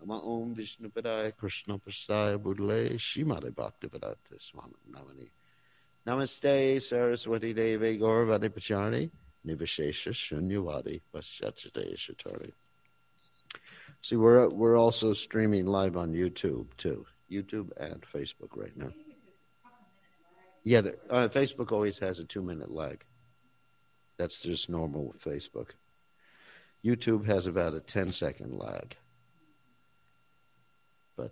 Nama Om Vishnupadaya Krishna Prasaya Budale Shimade Bhaktivedanta Swami Namani. Namaste Saraswati Devi Gauravani Pachari Nivashesha Shunyavadi Paschachate Shatari. See, we're also streaming live on YouTube too. YouTube and Facebook right now. Yeah, Facebook always has a 2-minute lag. That's just normal with Facebook. YouTube has about a 10-second lag. But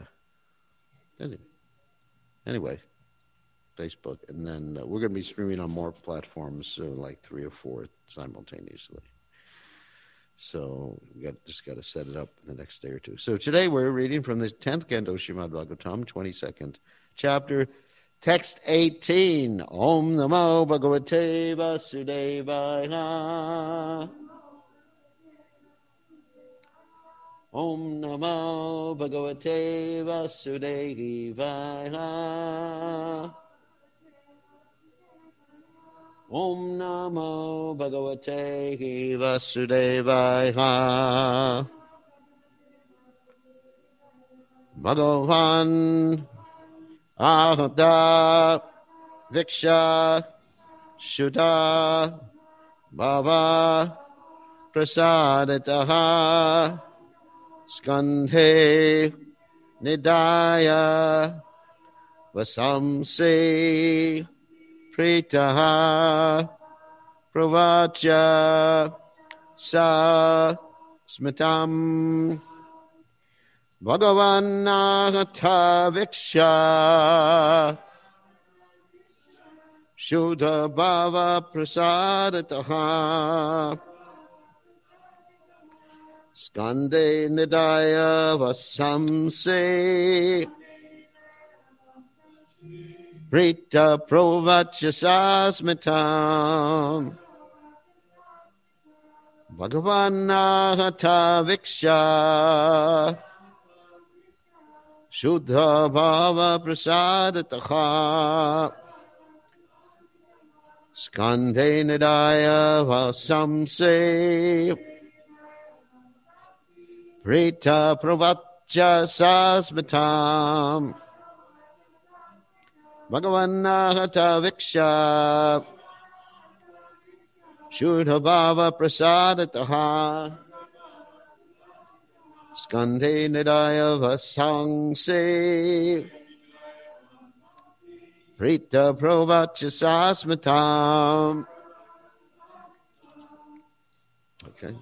anyway, Facebook. And then we're going to be streaming on more platforms, like 3 or 4 simultaneously. So we just got to set it up in the next day or two. So today we're reading from the 10th Canto Srimad Bhagavatam, 22nd chapter, text 18. Om Namo Bhagavate Vasudevaya. Om Namo Bhagavate Vasudevaya. Om Namo Bhagavate Vasudevaya. Bhagavan Ahata Viksha Shuddha Bhava Prasadataha Skandhe Nidaya Vasamse Pritaha Pravacha Sa Smitam Bhagavanahata Viksha Shuddha Bhava Prasadataha Skande Nidaya Vasamse Prita Provachasasmitam Bhagavanahata Viksha Shuddha Bhava Prasadataha Skande Nidaya Vasamse Prita Provachasasmitam Bhagavanahata Viksha Shuddha Bhava Prasadataha Skande Nidaya Vasangse Prita Provachasasmitam. Okay.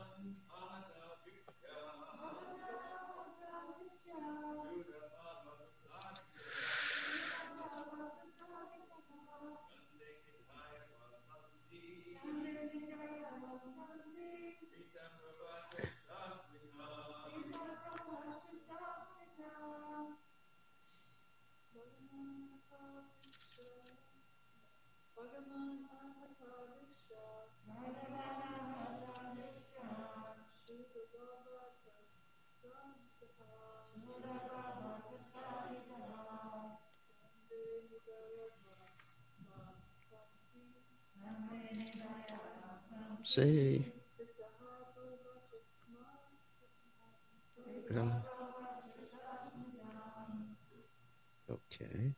Say. Okay.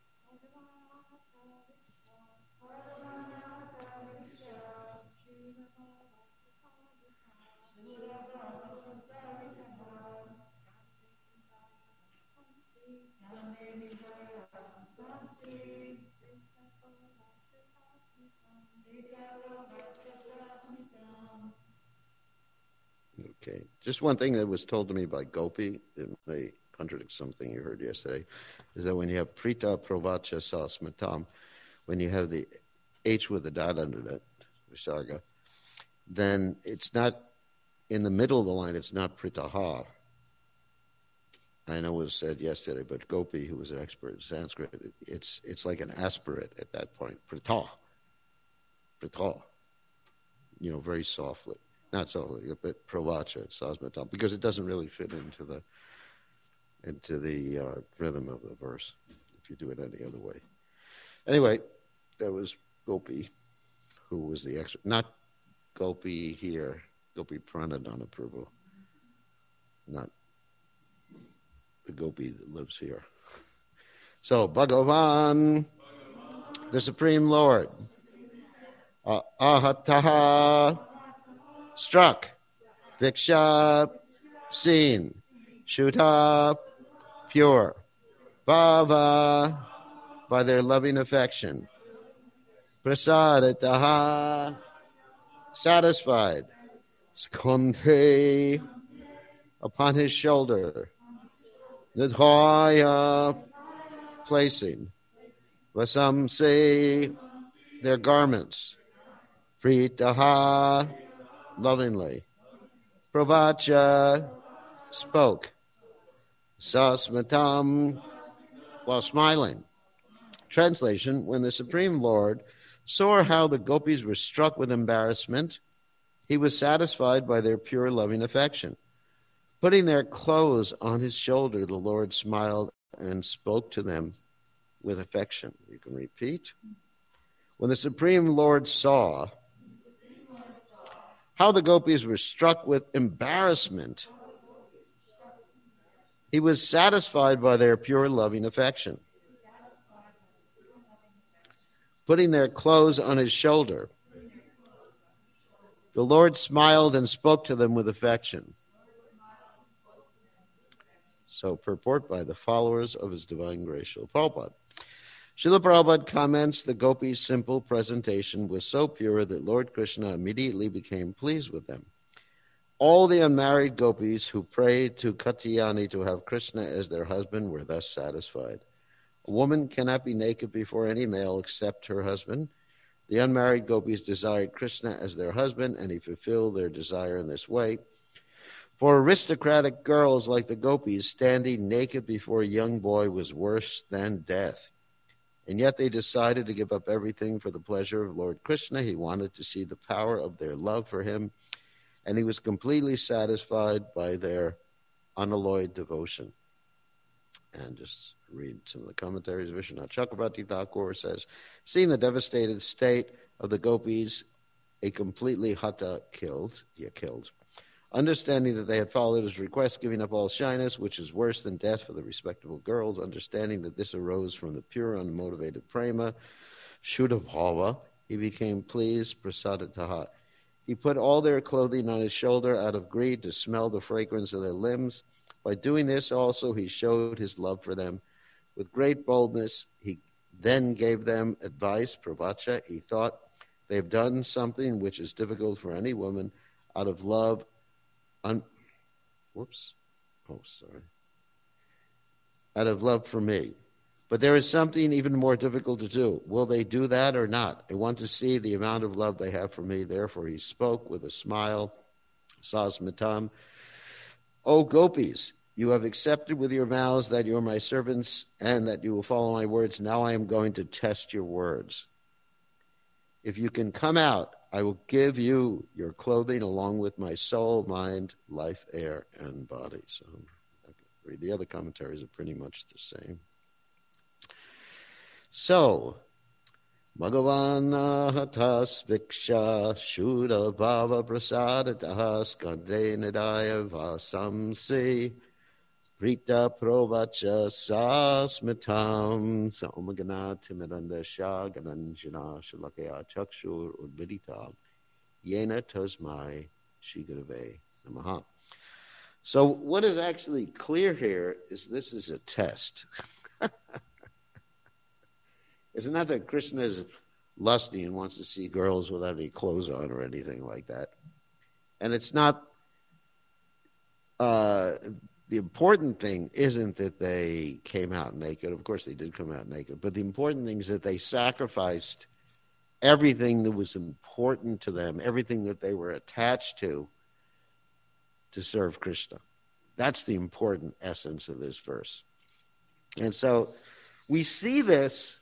Okay. Just one thing that was told to me by Gopi, it may contradict something you heard yesterday, is that when you have Prita Pravacha Sasmatam, when you have the H with the dot under it, Visarga, then it's not in the middle of the line, it's not Pritaha. I know it was said yesterday, but Gopi, who was an expert in Sanskrit, it's like an aspirate at that point. Prita. Very softly. Not softly, but Pravacha, Sasmatam, because it doesn't really fit into the rhythm of the verse if you do it any other way. Anyway, that was Gopi, who was the expert. Not Gopi here, Gopi Pranadhana Prabhu. Not the gopi that lives here. So, Bhagavan, the Supreme Lord, ahataha, struck, viksha, seen, shuta, pure, bhava, by their loving affection, prasadataha, satisfied, skandhe, upon his shoulder, nidhaya, placing, vasamse, their garments, pritaha, lovingly, pravacha, spoke, sasmatam, while smiling. Translation: when the Supreme Lord saw how the gopis were struck with embarrassment, he was satisfied by their pure loving affection. Putting their clothes on his shoulder, the Lord smiled and spoke to them with affection. You can repeat. When the Supreme Lord saw how the gopis were struck with embarrassment, he was satisfied by their pure loving affection. Putting their clothes on his shoulder, the Lord smiled and spoke to them with affection. So, purport by the followers of His Divine Grace, Srila Prabhupada. Srila Prabhupada comments the gopis' simple presentation was so pure that Lord Krishna immediately became pleased with them. All the unmarried gopis who prayed to Katyayani to have Krishna as their husband were thus satisfied. A woman cannot be naked before any male except her husband. The unmarried gopis desired Krishna as their husband, and he fulfilled their desire in this way. For aristocratic girls like the gopis, standing naked before a young boy was worse than death. And yet they decided to give up everything for the pleasure of Lord Krishna. He wanted to see the power of their love for him, and he was completely satisfied by their unalloyed devotion. And just read some of the commentaries. Vishwanath Chakravarti Thakur says, seeing the devastated state of the gopis, a completely hatha killed. Understanding that they had followed his request, giving up all shyness, which is worse than death for the respectable girls, understanding that this arose from the pure, unmotivated prema, Shuddha Bhava, he became pleased, prasadataha. He put all their clothing on his shoulder out of greed to smell the fragrance of their limbs. By doing this also, he showed his love for them. With great boldness, he then gave them advice, pravacha. He thought, they have done something which is difficult for any woman. Out of love, out of love for me. But there is something even more difficult to do. Will they do that or not? I want to see the amount of love they have for me. Therefore he spoke with a smile, sasmatam. O gopis, you have accepted with your mouths that you are my servants and that you will follow my words. Now I am going to test your words. If you can come out, I will give you your clothing along with my soul, mind, life, air, and body. So read the other commentaries are pretty much the same. So, Bhagavan hatas viksha shuddha bhava prasadataha skande nidaya vasamsi prita provacha sasmitam saumagana timiranda shagananjana shalakaya chakshur udviditam yena tasmai shigurave namaha. So what is actually clear here is this is a test. It's not that Krishna is lusty and wants to see girls without any clothes on or anything like that. And it's not, the important thing isn't that they came out naked. Of course they did come out naked. But the important thing is that they sacrificed everything that was important to them, everything that they were attached to serve Krishna. That's the important essence of this verse. And so we see this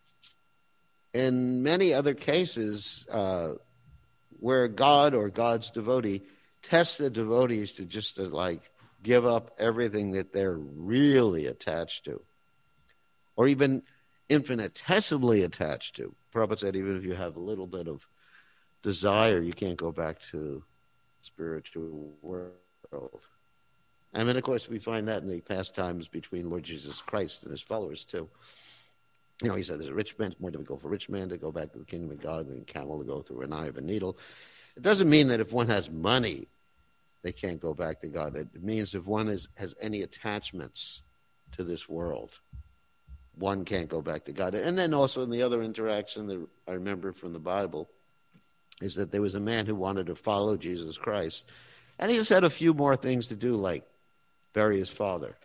in many other cases where God or God's devotee tests the devotees to just give up everything that they're really attached to, or even infinitesimally attached to. Prabhupada said even if you have a little bit of desire, you can't go back to spiritual world. I mean, of course, we find that in the pastimes between Lord Jesus Christ and his followers, too. You know, he said there's a rich man, it's more difficult for a rich man to go back to the kingdom of God than a camel to go through an eye of a needle. It doesn't mean that if one has money, they can't go back to God. It means if one has any attachments to this world, one can't go back to God. And then also in the other interaction that I remember from the Bible is that there was a man who wanted to follow Jesus Christ, and he just had a few more things to do, like bury his father.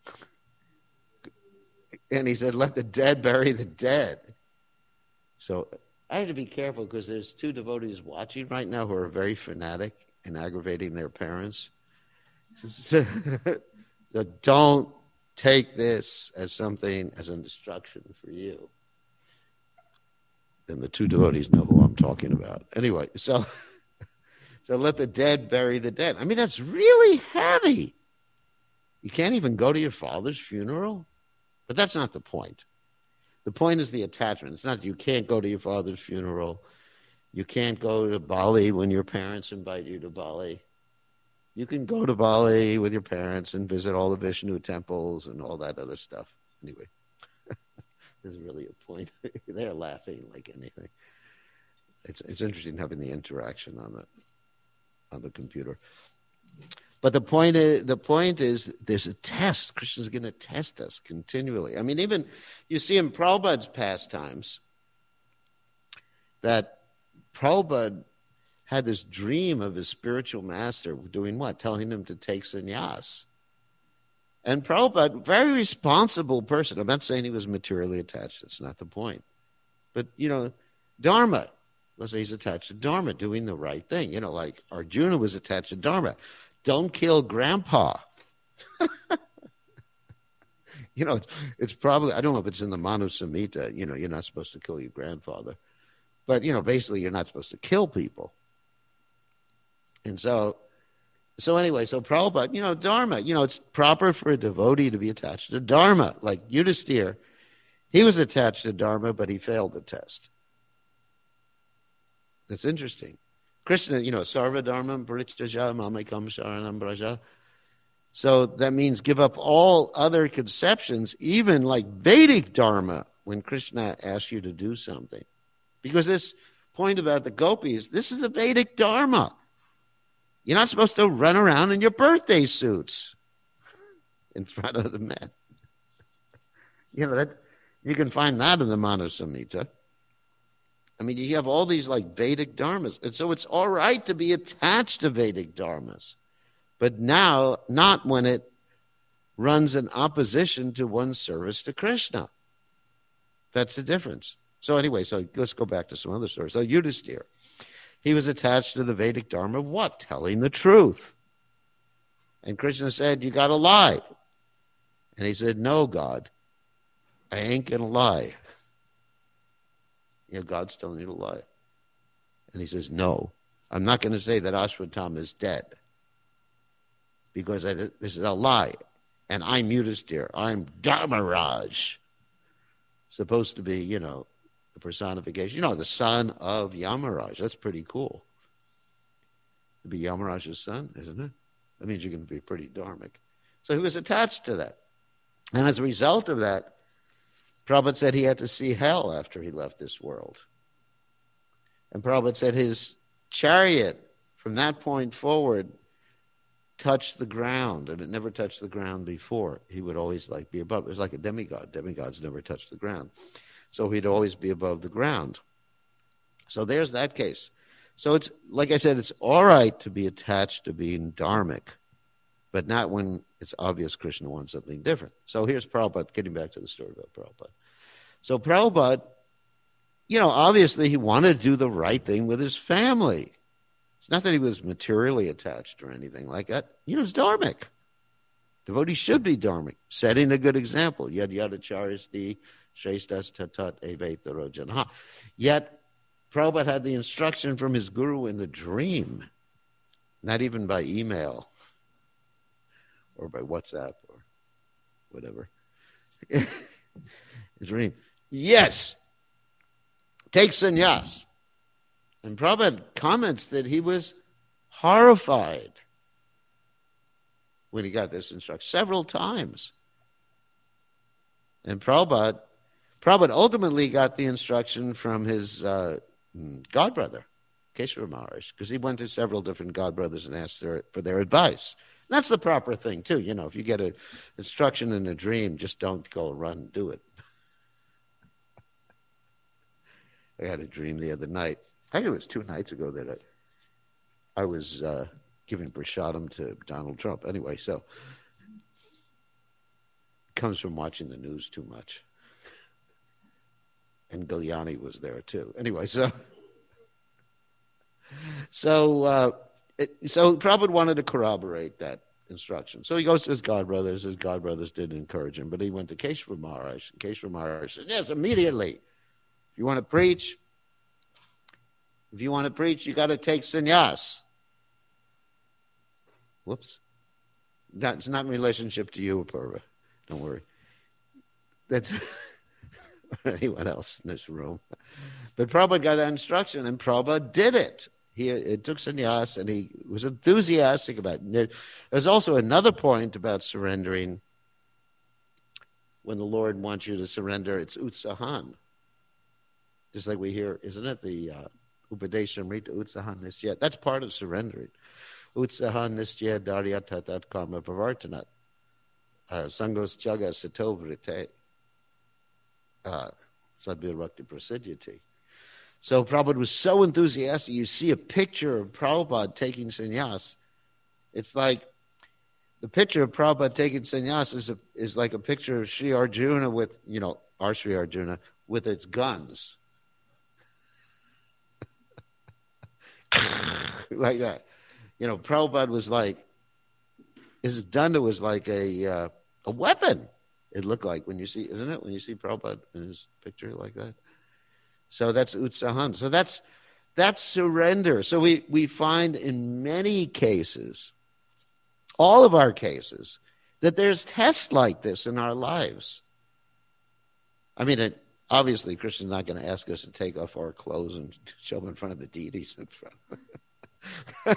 And he said, let the dead bury the dead. So I have to be careful because there's two devotees watching right now who are very fanatic and aggravating their parents. So don't take this as something, as an instruction for you. Then the two devotees know who I'm talking about. Anyway, so let the dead bury the dead. I mean, that's really heavy. You can't even go to your father's funeral? But that's not the point. The point is the attachment. It's not you can't go to your father's funeral. You can't go to Bali when your parents invite you to Bali. You can go to Bali with your parents and visit all the Vishnu temples and all that other stuff. Anyway, there's really a point. They're laughing like anything. It's interesting having the interaction on the computer. But the point is there's a test. Krishna's going to test us continually. I mean, even you see in Prabhupada's pastimes that Prabhupada had this dream of his spiritual master doing what? Telling him to take sannyas. And Prabhupada, very responsible person. I'm not saying he was materially attached. That's not the point. But, Dharma. Let's say he's attached to Dharma, doing the right thing. Like Arjuna was attached to Dharma. Don't kill grandpa. It's probably, I don't know if it's in the Manu Samhita, you're not supposed to kill your grandfather. But, basically you're not supposed to kill people. And so anyway, so Prabhupada, Dharma, it's proper for a devotee to be attached to Dharma. Like Yudhisthira, he was attached to Dharma, but he failed the test. That's interesting. Krishna, sarva dharmam parityaja mamekam sharanam braja. So that means give up all other conceptions, even like Vedic dharma, when Krishna asks you to do something. Because this point about the gopis, this is a Vedic dharma. You're not supposed to run around in your birthday suits in front of the men. That you can find that in the Manu Samhita. I mean, you have all these like Vedic dharmas. And so it's all right to be attached to Vedic dharmas. But now, not when it runs in opposition to one's service to Krishna. That's the difference. So anyway, let's go back to some other stories. So Yudhisthira, he was attached to the Vedic dharma of what? Telling the truth. And Krishna said, you got to lie. And he said, no, God, I ain't going to lie. God's telling you to lie. And he says, no, I'm not going to say that Ashwatthama is dead. Because this is a lie. And I'm Yudhisthira. I'm Dharmaraj. Supposed to be, the personification. The son of Yamaraj. That's pretty cool. To be Yamaraj's son, isn't it? That means you're going to be pretty dharmic. So he was attached to that. And as a result of that, Prabhupada said he had to see hell after he left this world. And Prabhupada said his chariot, from that point forward, touched the ground, and it never touched the ground before. He would always be above. It was like a demigod. Demigods never touched the ground. So he'd always be above the ground. So there's that case. So it's, like I said, it's all right to be attached to being dharmic, but not when it's obvious Krishna wants something different. So here's Prabhupada, getting back to the story about Prabhupada. So Prabhupada, obviously he wanted to do the right thing with his family. It's not that he was materially attached or anything like that. It's dharmic. Devotees should be dharmic, setting a good example. Yad yadacharasti shrestas tatat evetaro janha. Yet Prabhupada had the instruction from his guru in the dream, not even by email or by WhatsApp or whatever. His dream. Yes, take sannyas. And Prabhupada comments that he was horrified. when he got this instruction, several times. And Prabhupada ultimately got the instruction from his godbrother, Keshava Maharaj, because he went to several different godbrothers and asked for their advice. And that's the proper thing, too. You know, if you get an instruction in a dream, just don't go run and do it. I had a dream the other night. I think it was 2 nights ago that I was giving prasadam to Donald Trump. Anyway, so it comes from watching the news too much. And Giuliani was there too. Anyway, so Prabhupada wanted to corroborate that instruction. So he goes to his godbrothers. His godbrothers didn't encourage him, but he went to Keshava Maharaj. And Keshava Maharaj said, yes, immediately. If you want to preach, you got to take sannyas. Whoops. That's not in relationship to you, Apurva. Don't worry. That's anyone else in this room. But Prabhupada got that instruction, and Prabhupada did it. He took sannyas, and he was enthusiastic about it. There's also another point about surrendering. When the Lord wants you to surrender, it's utsahan. Just like we hear, isn't it? The Upadeshamrita utsahan nistya. That's part of surrendering. Utsahan nistya darya tatat karma pravartanat. Sangos jaga sato vrite. Sadvirakti prasidyati. So Prabhupada was so enthusiastic. You see a picture of Prabhupada taking sannyas. It's like the picture of Prabhupada taking sannyas is like a picture of Sri Arjuna with, our Sri Arjuna, with its guns. Like that. Prabhupada was like, his danda was like a weapon. It looked like when you see Prabhupada in his picture like that. So that's utsahan. So that's surrender. So we find in many cases, all of our cases, that there's tests like this in our lives. I mean, obviously, Krishna's not going to ask us to take off our clothes and show them in front of the deities in front.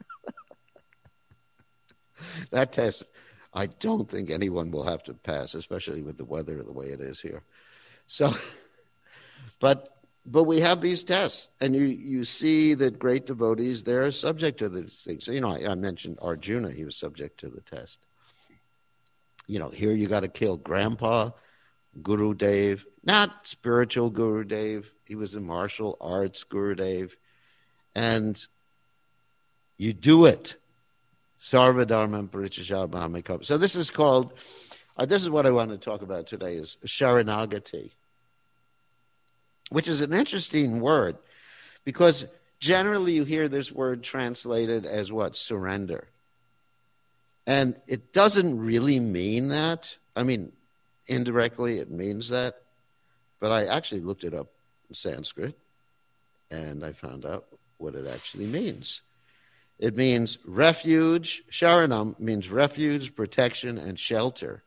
That test, I don't think anyone will have to pass, especially with the weather the way it is here. So, but we have these tests, and you see that great devotees, they're subject to these things. I mentioned Arjuna, he was subject to the test. Here you got to kill Grandpa, Gurudev, not spiritual Gurudev. He was a martial arts Gurudev. And you do it. Sarvadharmam parityajya. So this is called, this is what I want to talk about today, is Sharanagati, which is an interesting word, because generally you hear this word translated as what? Surrender. And it doesn't really mean that. I mean, indirectly it means that. But I actually looked it up in Sanskrit, and I found out what it actually means. It means refuge. Sharanam means refuge, protection, and shelter.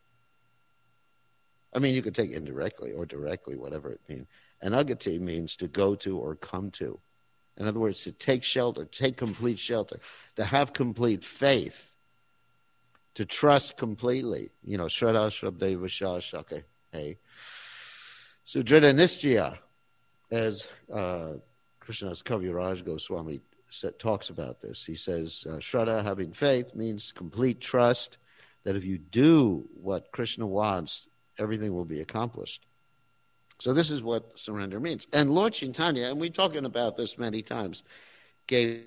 I mean, you could take it indirectly or directly, whatever it means. And agati means to go to or come to. In other words, to take shelter, take complete shelter, to have complete faith, to trust completely. Shraddha Shrabdeva Shah Shake. Hey. Sudrida Nischaya, as Krishnadas Kaviraj Goswami talks about this. He says, Shraddha, having faith, means complete trust that if you do what Krishna wants, everything will be accomplished. So this is what surrender means. And Lord Chaitanya, and we've talked about this many times, gave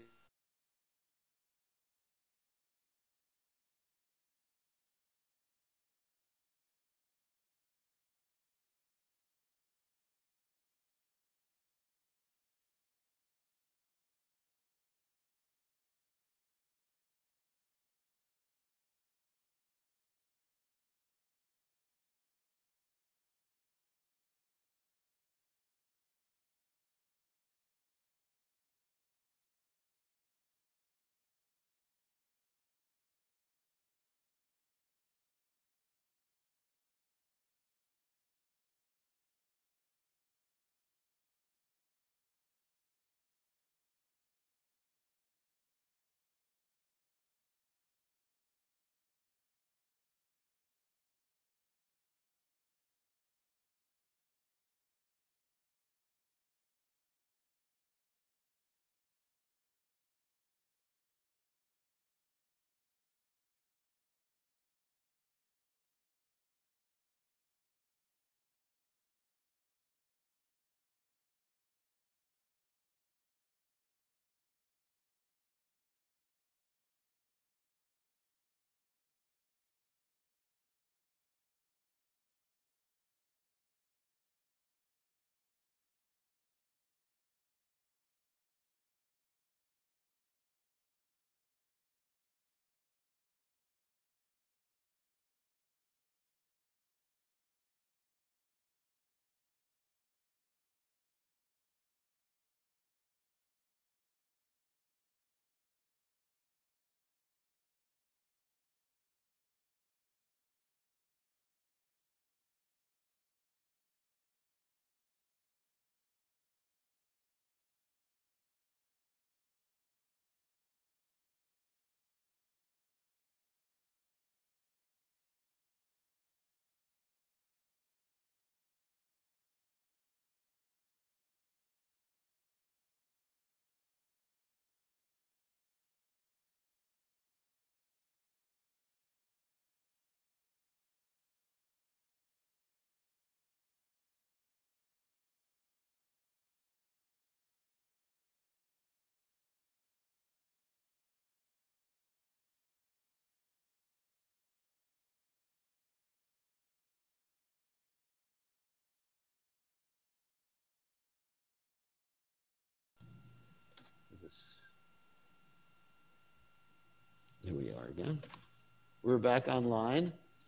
on. We're back online.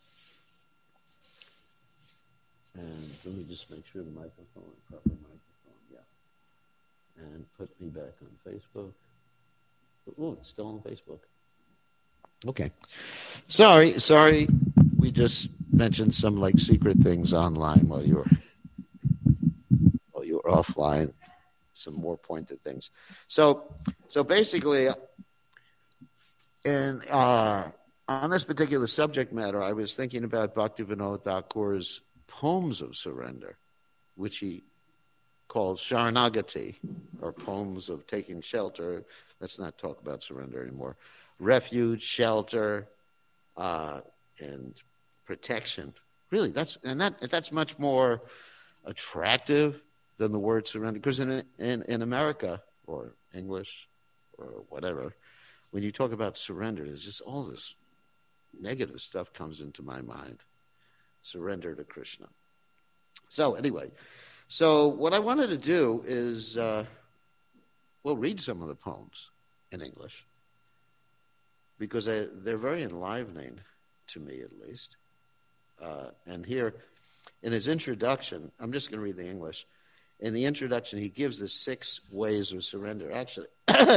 And let me just make sure the microphone, proper microphone, yeah. And put me back on Facebook. Oh, it's still on Facebook. Okay. Sorry. We just mentioned some like secret things online while you were offline. Some more pointed things. So basically, on this particular subject matter, I was thinking about Bhaktivinoda Thakur's poems of surrender, which he calls Sharanagati, or poems of taking shelter. Let's not talk about surrender anymore. Refuge, shelter, and protection. Really, that's much more attractive than the word surrender. Because in America, or English, or whatever, when you talk about surrender, there's just all this negative stuff comes into my mind. Surrender to Krishna. So anyway, what I wanted to do is, read some of the poems in English, because they're very enlivening to me, at least. And here, in his introduction, I'm just going to read the English. In the introduction, he gives the 6 ways of surrender. Actually,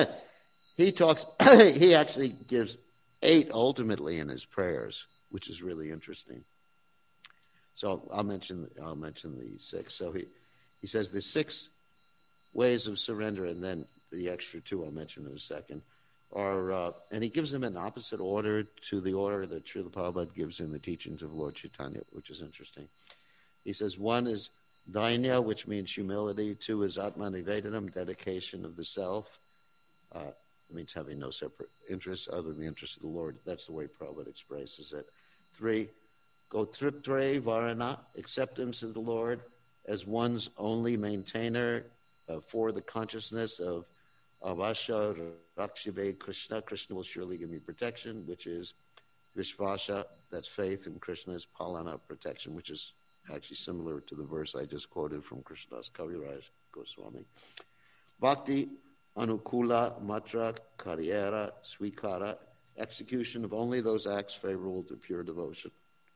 he actually gives 8 ultimately in his prayers, which is really interesting. So I'll mention the 6. So he says the 6 ways of surrender, and then the extra 2 I'll mention in a second, are, and he gives them in opposite order to the order that Srila Prabhupada gives in the teachings of Lord Chaitanya, which is interesting. He says 1 is Dainya, which means humility. 2 is Atmanivedanam, dedication of the self. It means having no separate interests other than the interest of the Lord. That's the way Prabhupada expresses it. 3, Gotriptre Varana, acceptance of the Lord as one's only maintainer for the consciousness of Avasha Rakshive Krishna. Krishna will surely give me protection, which is Vishvasha, that's faith, and Krishna is Palana, protection, which is actually similar to the verse I just quoted from Krishnadas Kaviraj Goswami. Bhakti Anukula Matra Karyera Swikara, execution of only those acts favorable to pure devotion.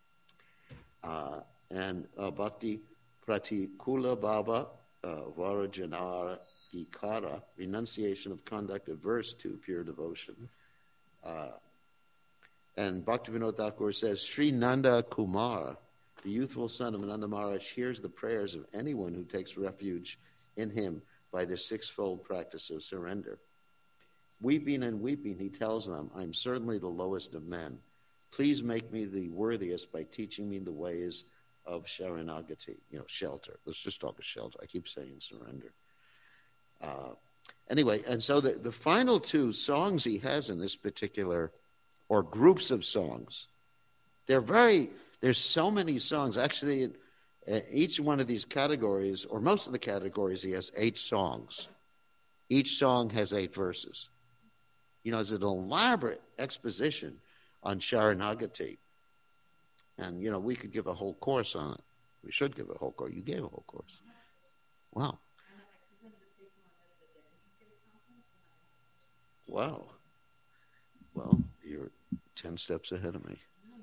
And Bhakti Pratikula Bhava Varajanara Ikara, renunciation of conduct averse to pure devotion. And Bhaktivinoda Thakur says, Sri Nanda Kumar, the youthful son of Nanda Maharaj, hears the prayers of anyone who takes refuge in him by the 6-fold practice of surrender. Weeping and weeping, he tells them, I'm certainly the lowest of men. Please make me the worthiest by teaching me the ways of Sharanagati, shelter. Let's just talk of shelter. I keep saying surrender. Anyway, and so the final 2 songs he has in this particular, or groups of songs, there's so many songs. Actually, each one of these categories, or most of the categories, he has 8 songs. Each song has 8 verses. It's an elaborate exposition on Sharanagati. And, we could give a whole course on it. We should give a whole course. You gave a whole course. Wow. Wow. Well, you're 10 steps ahead of me.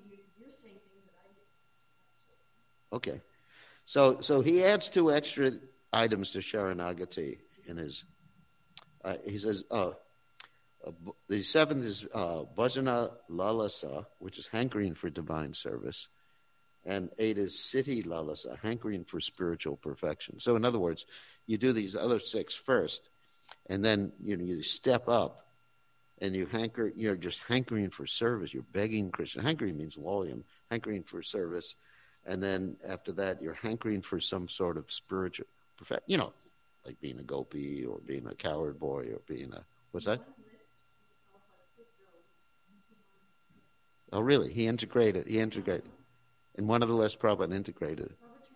Okay. So he adds 2 extra items to Sharanagati in his, he says, the 7th is Bhajana Lalasa, which is hankering for divine service. And 8 is Siddhi Lalasa, hankering for spiritual perfection. So in other words, you do these other 6 first, and then you step up, and you're just hankering for service. You're begging Krishna. Hankering means volume, hankering for service. And then after that, you're hankering for some sort of spiritual perfection, like being a gopi or being a coward boy or being a, what's that? Oh, really? He integrated. In one of the lists, Prabhupada integrated.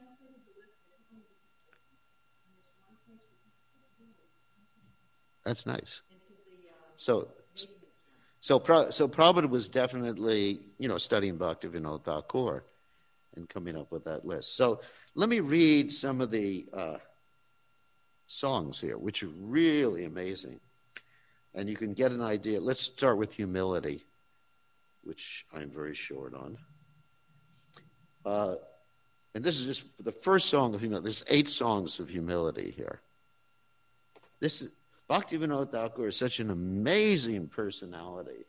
That's nice. So Prabhupada was definitely, studying Bhaktivinoda Thakur and coming up with that list. So let me read some of the songs here, which are really amazing. And you can get an idea. Let's start with humility. which I'm very short on. And this is just the first song of humility. There's 8 songs of humility here. This is Bhaktivinoda Thakur is such an amazing personality.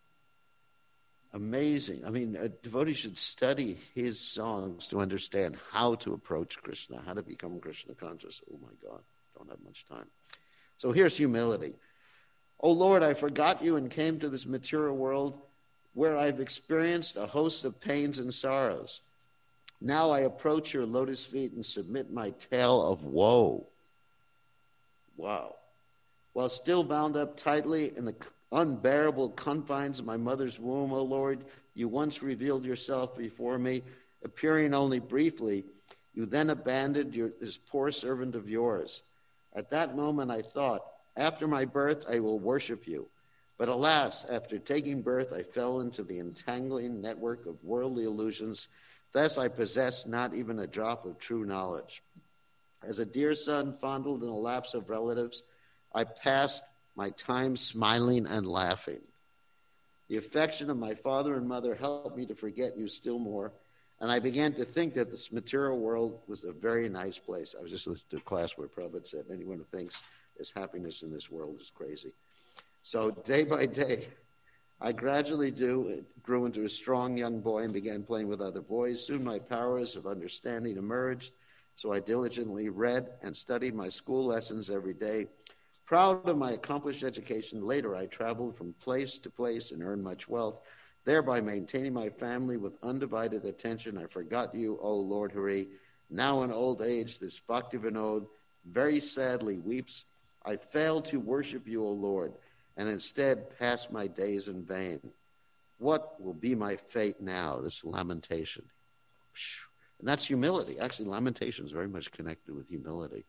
Amazing. I mean, a devotee should study his songs to understand how to approach Krishna, how to become Krishna conscious. Oh my God, don't have much time. So here's humility. Oh Lord, I forgot you and came to this material world where I've experienced a host of pains and sorrows. Now I approach your lotus feet and submit my tale of woe. Wow. While still bound up tightly in the unbearable confines of my mother's womb, O Lord, you once revealed yourself before me, appearing only briefly. You then abandoned this poor servant of yours. At that moment I thought, after my birth I will worship you. But alas, after taking birth I fell into the entangling network of worldly illusions. Thus I possess not even a drop of true knowledge. As a dear son fondled in the laps of relatives, I passed my time smiling and laughing. The affection of my father and mother helped me to forget you still more, and I began to think that this material world was a very nice place. I was just listening to a class where Prabhupada said, anyone who thinks there's happiness in this world is crazy. So day by day, I gradually grew into a strong young boy and began playing with other boys. Soon my powers of understanding emerged, so I diligently read and studied my school lessons every day. Proud of my accomplished education, later I traveled from place to place and earned much wealth, thereby maintaining my family with undivided attention. I forgot you, O Lord Hari. Now in old age, this Bhaktivinoda very sadly weeps. I failed to worship you, O Lord, and instead pass my days in vain. What will be my fate now? This lamentation. And that's humility. Actually, lamentation is very much connected with humility.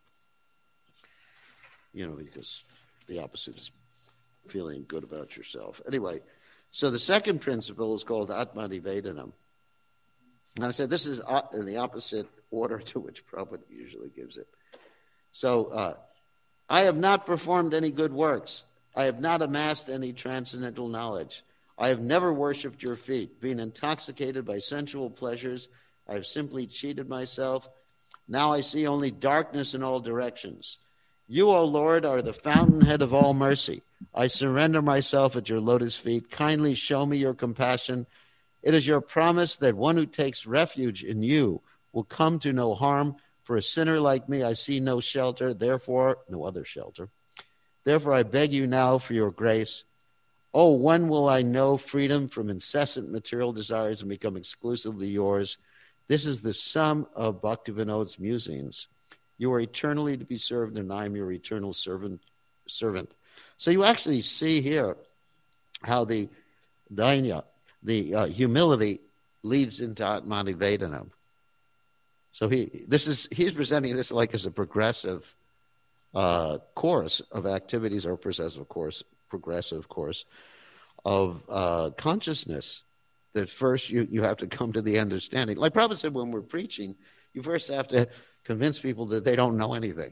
Because the opposite is feeling good about yourself. Anyway, so the second principle is called Atmanivedanam. And I said this is in the opposite order to which Prabhupada usually gives it. So, I have not performed any good works. I have not amassed any transcendental knowledge. I have never worshipped your feet. Being intoxicated by sensual pleasures, I have simply cheated myself. Now I see only darkness in all directions. You, O Lord, are the fountainhead of all mercy. I surrender myself at your lotus feet. Kindly show me your compassion. It is your promise that one who takes refuge in you will come to no harm. For a sinner like me, I see no shelter, therefore, no other shelter. Therefore, I beg you now for your grace. Oh, when will I know freedom from incessant material desires and become exclusively yours? This is the sum of Bhaktivinoda's musings. You are eternally to be served, and I am your eternal servant. So you actually see here how the dainya, the humility, leads into Atmanivedanam. So he's presenting this like as a progressive course of activities, or progressive course of consciousness. That first you have to come to the understanding. Like Prabhupada said, when we're preaching, you first have to convince people that they don't know anything.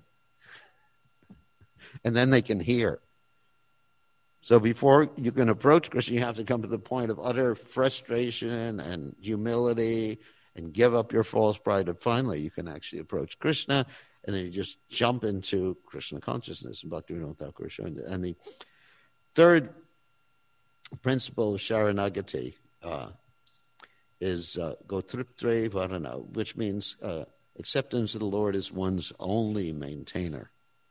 And then they can hear. So before you can approach Krishna, you have to come to the point of utter frustration and humility and give up your false pride. And finally, you can actually approach Krishna, and then you just jump into Krishna consciousness. And Bhaktivinoda Thakur showing that. And the third principle of Sharanagati is Gotriptre Varana, which means acceptance of the Lord is one's only maintainer.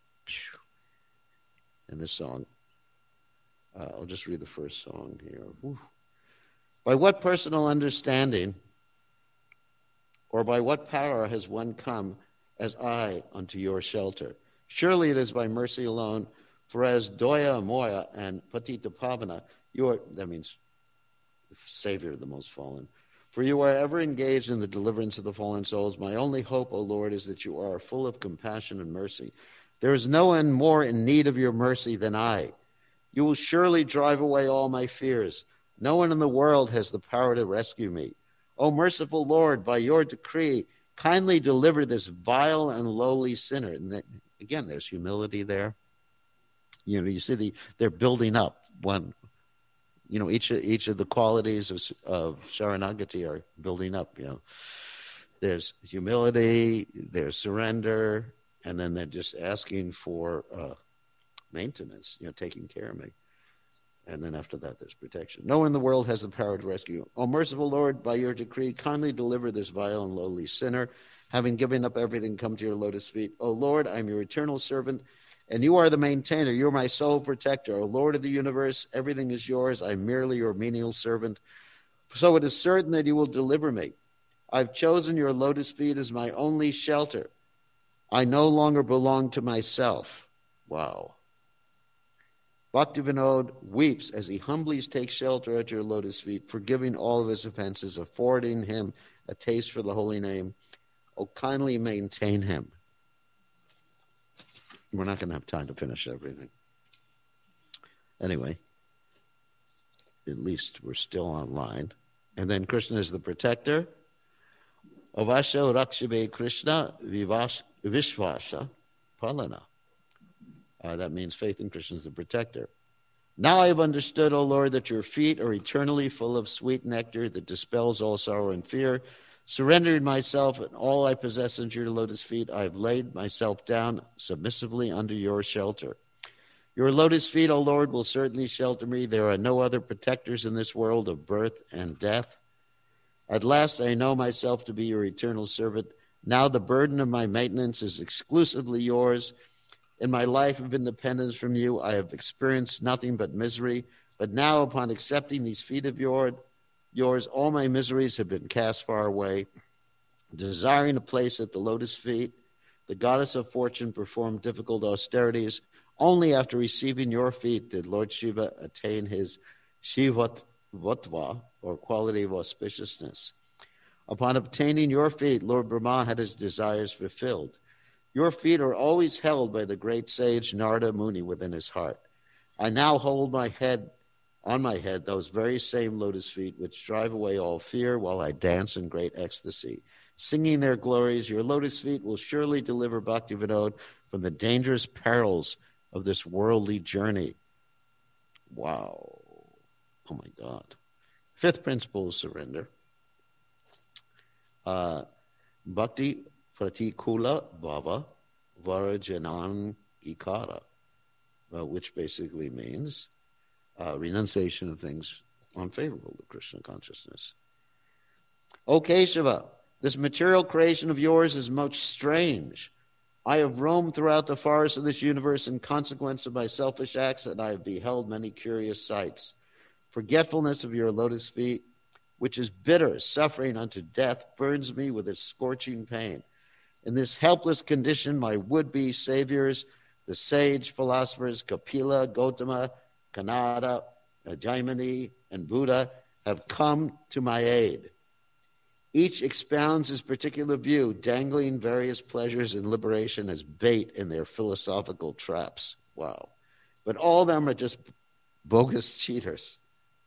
In this song, I'll just read the first song here. Whew. By what personal understanding or by what power has one come as I unto your shelter? Surely it is by mercy alone, for as Doya Moya and Patita Pavana, that means the Savior of the most fallen. For you are ever engaged in the deliverance of the fallen souls. My only hope, O Lord, is that you are full of compassion and mercy. There is no one more in need of your mercy than I. You will surely drive away all my fears. No one in the world has the power to rescue me. O merciful Lord, by your decree, kindly deliver this vile and lowly sinner. And again, there's humility there. You see they're building up one each of the qualities of Sharanagati are building up. There's humility, there's surrender, and then they're just asking for maintenance, taking care of me. And then after that, there's protection. No one in the world has the power to rescue you. O merciful Lord, by your decree, kindly deliver this vile and lowly sinner. Having given up everything, come to your lotus feet. O Lord, I am your eternal servant, and you are the maintainer. You are my sole protector. O Lord of the universe, everything is yours. I am merely your menial servant. So it is certain that you will deliver me. I've chosen your lotus feet as my only shelter. I no longer belong to myself. Wow. Bhaktivinoda weeps as he humbly takes shelter at your lotus feet, forgiving all of his offenses, affording him a taste for the holy name. Oh, kindly maintain him. We're not going to have time to finish everything. Anyway, at least we're still online. And then Krishna is the protector. Avasha Rakshabe Krishna Vishvasha Palana. That means faith in Krishna is the protector. Now I have understood, O Lord, that your feet are eternally full of sweet nectar that dispels all sorrow and fear. Surrendered myself and all I possess into your lotus feet, I have laid myself down submissively under your shelter. Your lotus feet, O Lord, will certainly shelter me. There are no other protectors in this world of birth and death. At last I know myself to be your eternal servant. Now the burden of my maintenance is exclusively yours. In my life of independence from you, I have experienced nothing but misery. But now, upon accepting these feet of yours, all my miseries have been cast far away. Desiring a place at the lotus feet, the goddess of fortune performed difficult austerities. Only after receiving your feet did Lord Shiva attain his Shivatva, or quality of auspiciousness. Upon obtaining your feet, Lord Brahma had his desires fulfilled. Your feet are always held by the great sage Narada Muni within his heart. I now hold on my head those very same lotus feet which drive away all fear while I dance in great ecstasy. Singing their glories, your lotus feet will surely deliver Bhaktivinoda from the dangerous perils of this worldly journey. Wow. Oh my God. Fifth principle is surrender. Bhakti Pratikula Bhava Varajanan Ikara, which basically means renunciation of things unfavorable to Krishna consciousness. O Keshava, this material creation of yours is most strange. I have roamed throughout the forests of this universe in consequence of my selfish acts, and I have beheld many curious sights. Forgetfulness of your lotus feet, which is bitter suffering unto death, burns me with its scorching pain. In this helpless condition, my would-be saviors, the sage philosophers Kapila, Gautama, Kanada, Jaimini, and Buddha, have come to my aid. Each expounds his particular view, dangling various pleasures and liberation as bait in their philosophical traps. Wow. But all of them are just bogus cheaters.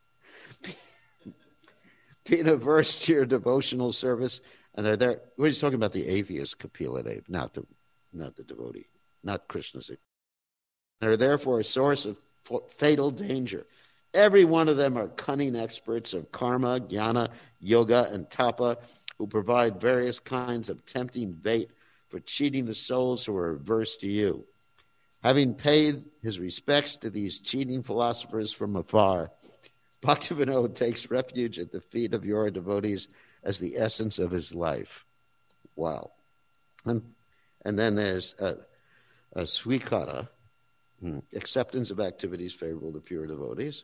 Being averse to your devotional service, and they're there. We're just talking about the atheist Kapila Dev, not the devotee, not Krishna's. They're therefore a source of fatal danger. Every one of them are cunning experts of karma, jnana, yoga, and tapa, who provide various kinds of tempting bait for cheating the souls who are averse to you. Having paid his respects to these cheating philosophers from afar, Bhaktivinoda takes refuge at the feet of your devotees as the essence of his life. Wow. And then there's a swikara, acceptance of activities favorable to pure devotees.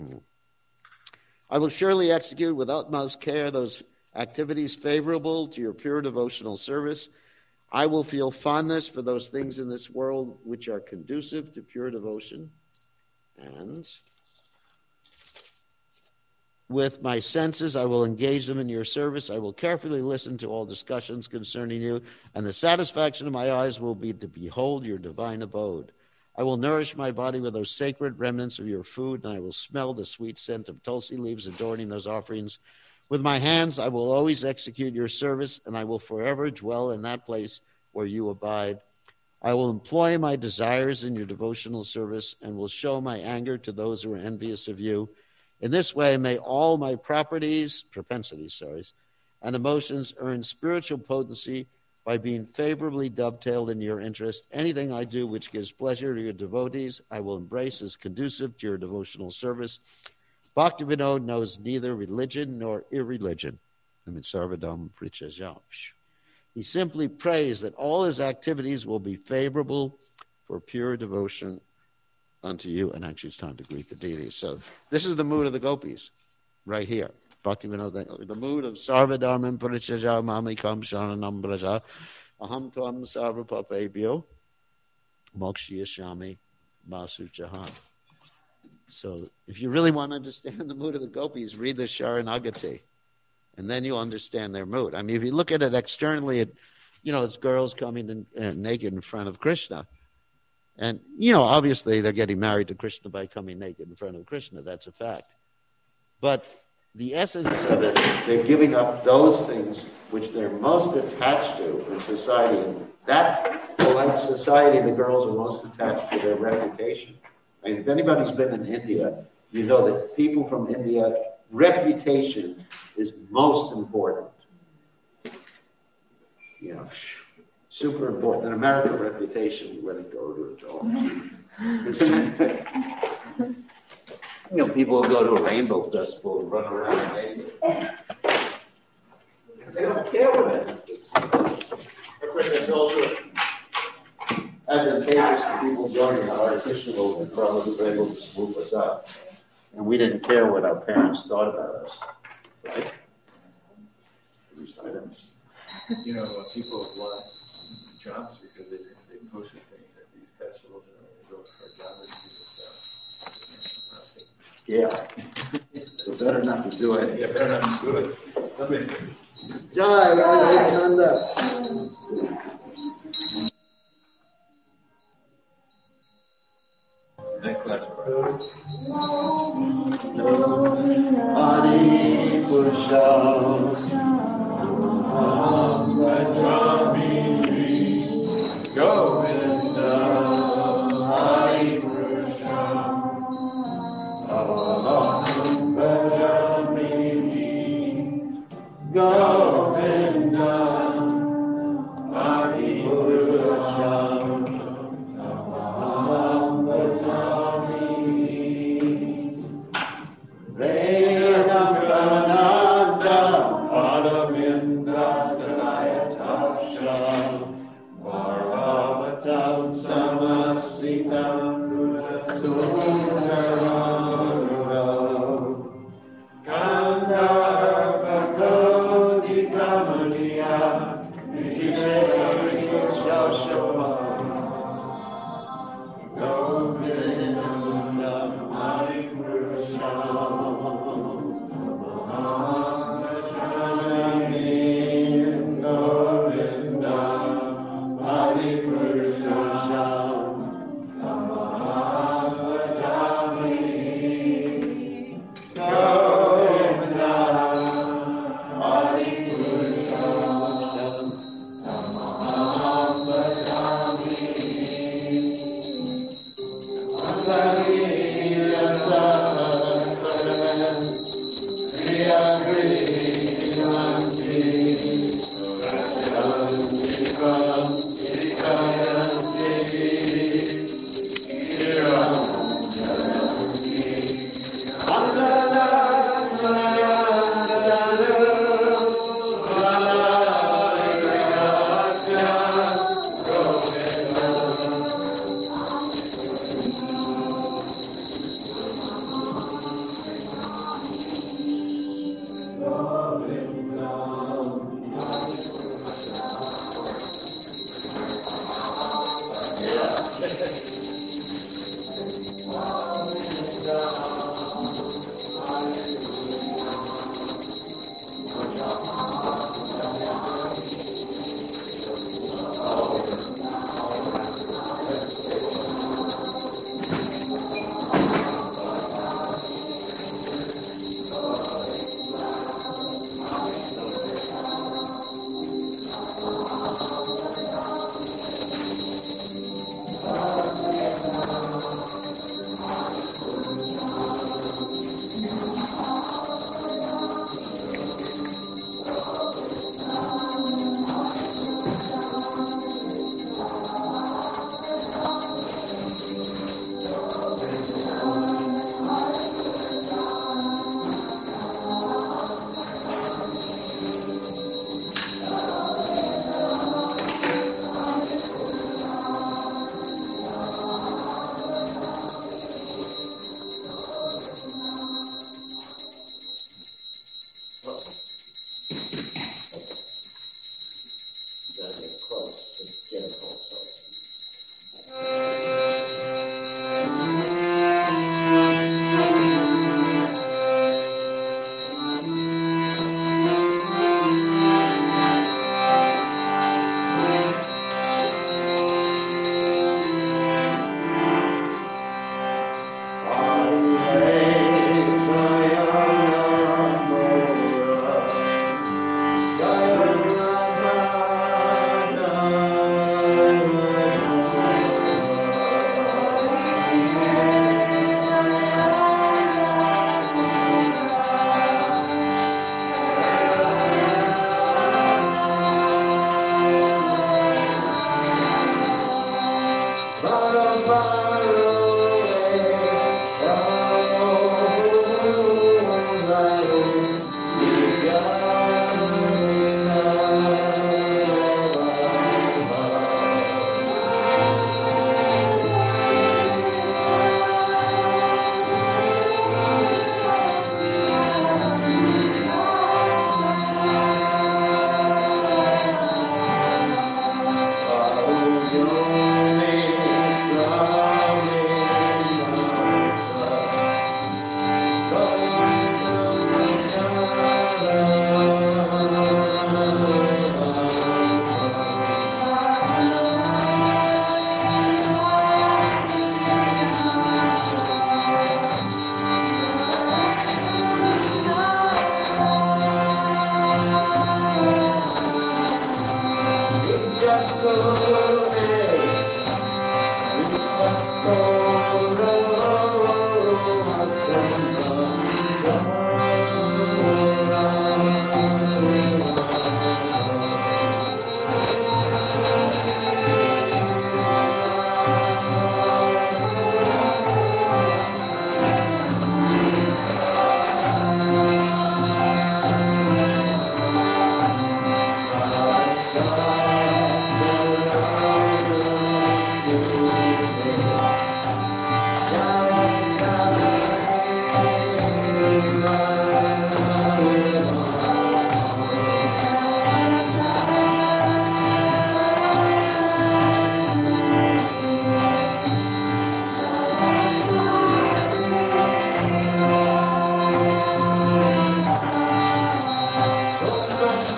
I will surely execute with utmost care those activities favorable to your pure devotional service. I will feel fondness for those things in this world which are conducive to pure devotion. And with my senses, I will engage them in your service. I will carefully listen to all discussions concerning you, and the satisfaction of my eyes will be to behold your divine abode. I will nourish my body with those sacred remnants of your food, and I will smell the sweet scent of tulsi leaves adorning those offerings. With my hands, I will always execute your service, and I will forever dwell in that place where you abide. I will employ my desires in your devotional service, and will show my anger to those who are envious of you. In this way, may all my propensities, and emotions earn spiritual potency by being favorably dovetailed in your interest. Anything I do which gives pleasure to your devotees, I will embrace as conducive to your devotional service. Bhaktivinoda knows neither religion nor irreligion. Sarvadam Prichajam. He simply prays that all his activities will be favorable for pure devotion unto you. And actually, it's time to greet the deities. So this is the mood of the gopis, right here. Bhaktivinoda, the mood of Sarvadharmam Parichaja Mamikam Sharanam Braja Aham Tvam Sarvapapebhyo Mokshiyashami Masuchahan. So if you really want to understand the mood of the gopis, read the Sharanagati, and then you'll understand their mood. I mean, if you look at it externally, it's girls coming in, naked in front of Krishna. And, obviously they're getting married to Krishna by coming naked in front of Krishna. That's a fact. But the essence of it is they're giving up those things which they're most attached to in society. That polite society, the girls are most attached to their reputation. I mean, if anybody's been in India, you know that people from India, reputation is most important. Super important. In America, reputation, you let it go to it all. People will go to a rainbow festival and run around naked. They don't care what it is. Of course, that's also advantageous to people joining the Hare Krishna movement. Prabhupada was able to swoop us up. And we didn't care what our parents thought about us. Right? At least I didn't. People have lost jobs because they posted things at these festivals and they go for jobs and do stuff. Yeah. So better not to do it. Yeah, better not to do it. Jai Radha. Next class. Hari Purusha. Govinda, Hari Krishna, Govinda, Hari Krishna, Veda Prananda, Adavinda, Dayataksha. Parvavatam samasitam Sundaram Gandharvakoditamaniya Vijayashashava Govindam Hari Krishna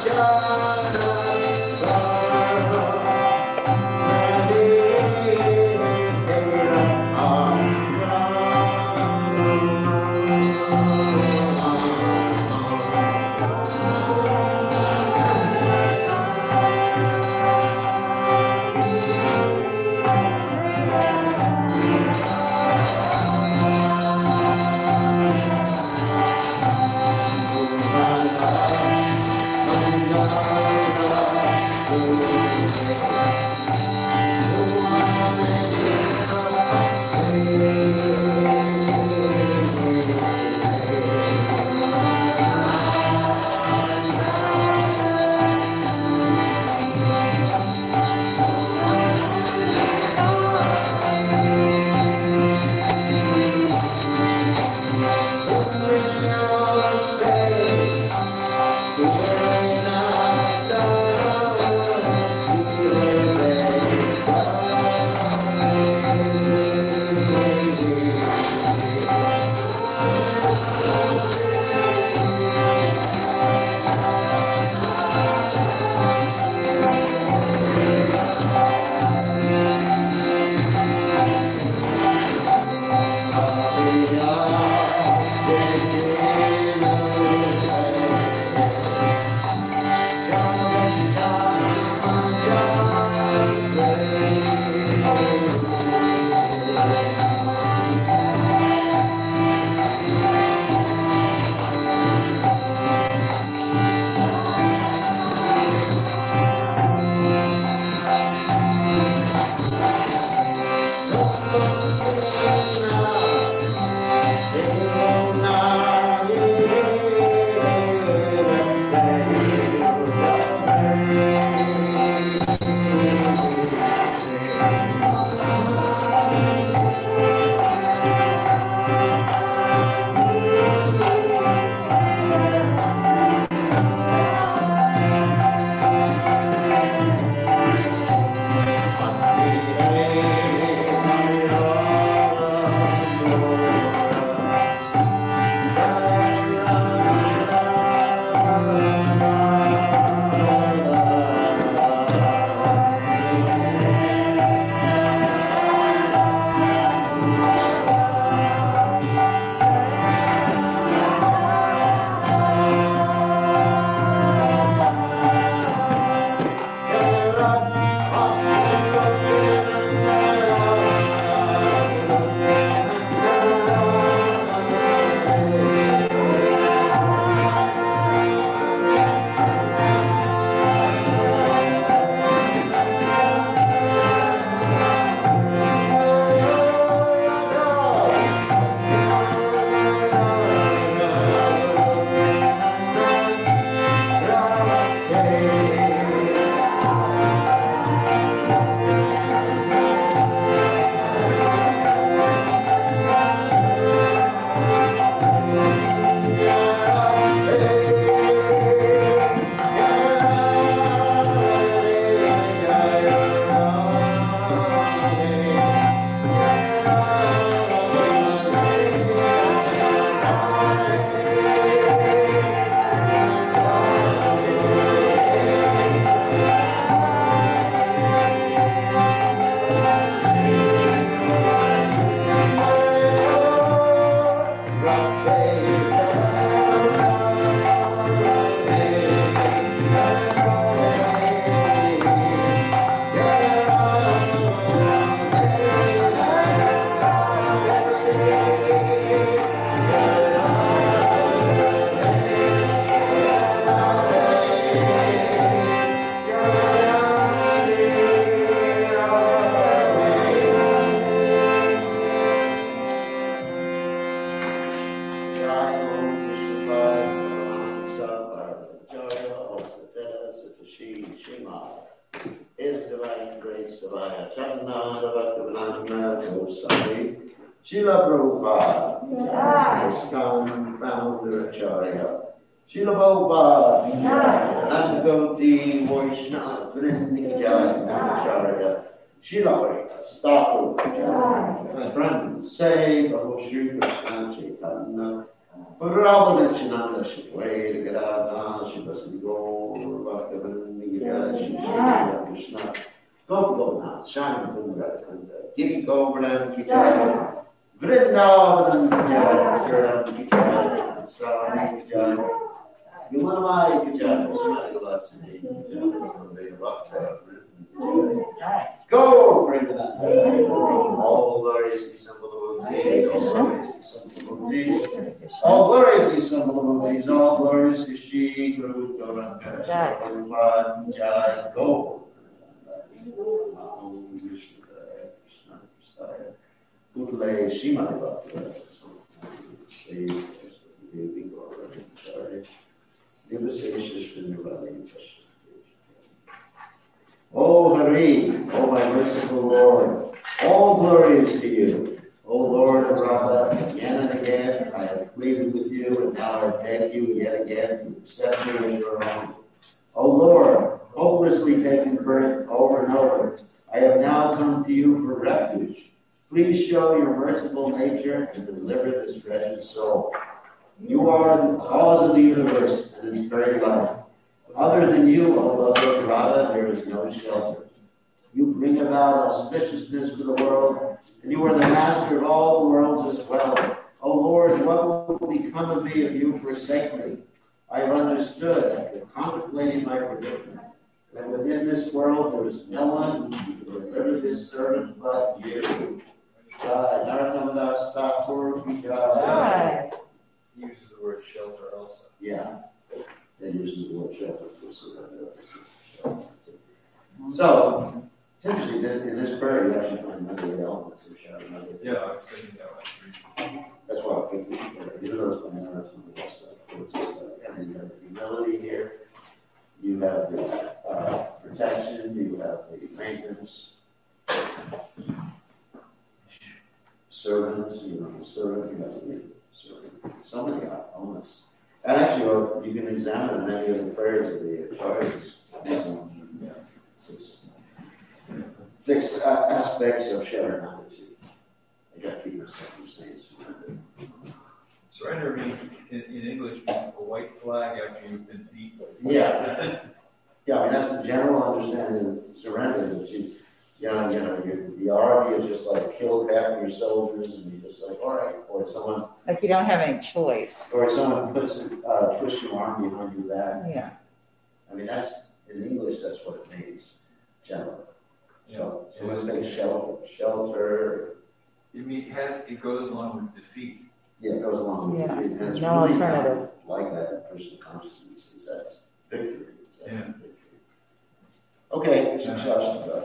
Srila Prabhupada, ISKCON founder Acharya, Srila Prabhupada, and Gauti Vaishnava, Vrinidjaya Acharya, Srila Thakur, my friends, say the whole Sri Krishna Chaitanya Puravanichinanda Shikwe, Gadadana, Shivasigo, Bhaktavan, Krishna. Go now, Shine Kunda, Kiki Govardhan, Kika, Vrindavan, Kika, Kika, Sami, Kika, Yumanamai, Kika, Smiley, Go, bring it up. All glories, the symbol of Moses. All glories, the symbol of Moses. All glories, the Shri Guru Goranka. Jai, go. Pudle Shimai Bhakta. Oh Hari, oh my merciful Lord, all glory is to you. O Lord of Radha, again and again I have pleaded with you, and now I beg you yet again to accept me as your own. O Lord, hopelessly taking birth over and over, I have now come to you for refuge. Please show your merciful nature and deliver this wretched soul. You are the cause of the universe and its very life. Other than you, O Lord Radha, there is no shelter. You bring about auspiciousness for the world, and you are the master of all the worlds as well. O Lord, what will become of me if you forsake me? I have understood, after contemplating my predicament, that within this world there is no one who can deliver this servant but you. God, Narkamada Stakur Vijay. He uses the word shelter also. Yeah, they use the word shelter for surrender. So, it's interesting, in this prayer you actually find many of the elements of Sharanagati. Yeah, I was thinking that one. That's why I think you know those interesting stuff. It's just like, and you have the humility here, you have the protection, you have the maintenance, servants, you know, the servant, you have the servant. So many elements. And actually, you can examine many of the prayers of the acharyas. Six aspects of Sharanagati. I got to keep myself from saying surrender. Surrender means, in English, means a white flag after you've been beaten. Yeah. Yeah, I mean, that's the general understanding of surrender. That the army is just like killed half of your soldiers, and you're just like, all right. Or someone. Like you don't have any choice. Or someone twists your arm behind your back. Yeah. I mean, that's, in English, that's what it means, generally. So let's say shelter. It goes along with defeat. Yeah, it goes along with defeat. And it's no really alternative. Like that in Krishna consciousness is that victory. Yeah. Okay, success.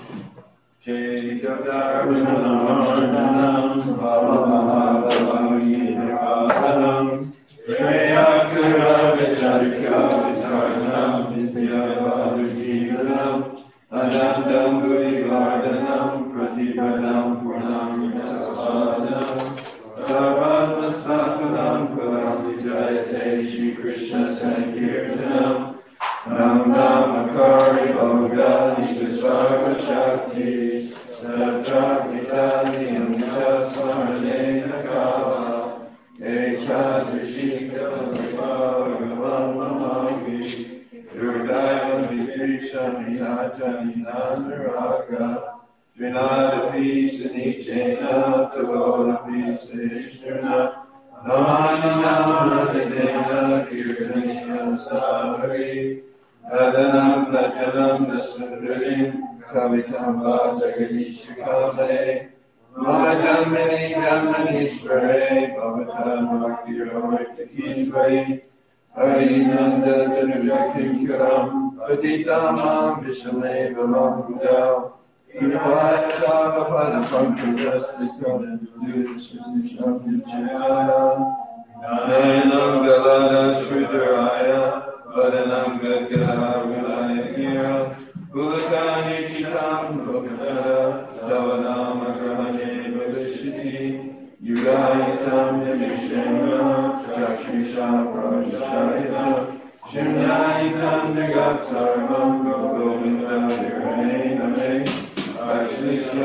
Anandam Gurivardhanam Pratipadam Purnam Sarvadvasakanam Kalamvijayate Shri Krishna Sankirtanam Nam Namakari Bhoga Nija Sarva Shakti Satrakmitani Amchasvarnena Kava Echadrishika Bhagavan Mamavi Durgaya Vishrisha Mihajani Nandaraga Vinada Pisa Nichena Tavoda Pisa Ishrana Namanina Nadena Kirtaniya Savari Adanam Najanam Nasundarim Kavitam Vajaganisha Mahajamani Jamanishvare Bhavatam Bhaktiroy Takishvare Harinanda Janujakim Karam Patitamam Vishale Valam Budao Inavaya Savapada Pankajastikam Dudishisham Jaya Nanam Galada Shridaraya Vadanam Gadgara Vilaya Gira Ulakani Chitam Bhagavata Davanam Agrahane Bhavishiti Yugayitam Yamishema Chakshusha Prajashayana Shunyayitam Jagat Sarvam Govinda Virane Name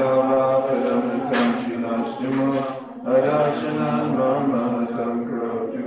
Akshishyama Padam Kamshinashtuma Adashanan Mamatam Kro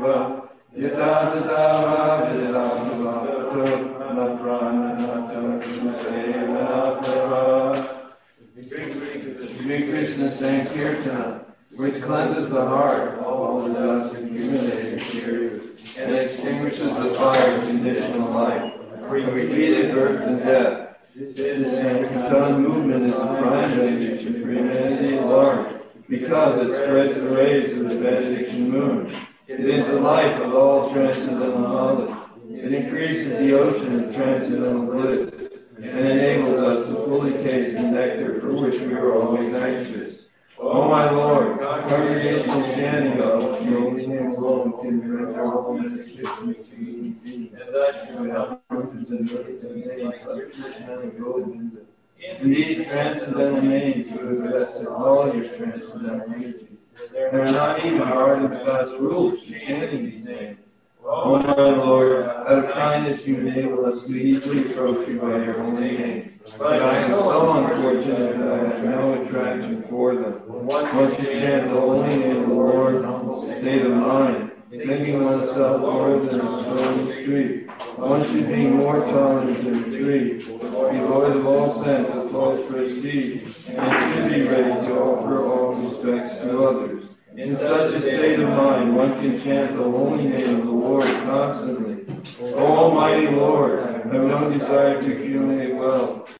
Sri Krishna Sankirtana, which cleanses the heart of all the dust accumulated here, and extinguishes the fire of conditional life, repeated birth and death. This Sankirtan movement is the prime benediction for humanity at large, because it spreads the rays of the benediction moon. It is the life of all transcendental knowledge. It increases the ocean of transcendental bliss, and enables us to fully taste the nectar for which we are always anxious. O my Lord, congregational chanting of your holy name alone can direct our whole meditation to you, and thus you will have purpose and notice and names like Krishna and Govinda. In these transcendental names you have vested all your transcendental energies. There are not even hard and fast rules to chanting these names. O my Lord, out of kindness you enable us to easily approach you by your holy name. But I am so unfortunate that I have no attraction for them. Once you chant the holy name of the Lord, state of mind, thinking oneself more than a stone street, one should be more tolerant to retreat, devoid of all sense of false prestige, and should be ready to offer all respects to others. In such a state of mind, one can chant the holy name of the Lord constantly. O Almighty Lord, I have no desire to accumulate wealth,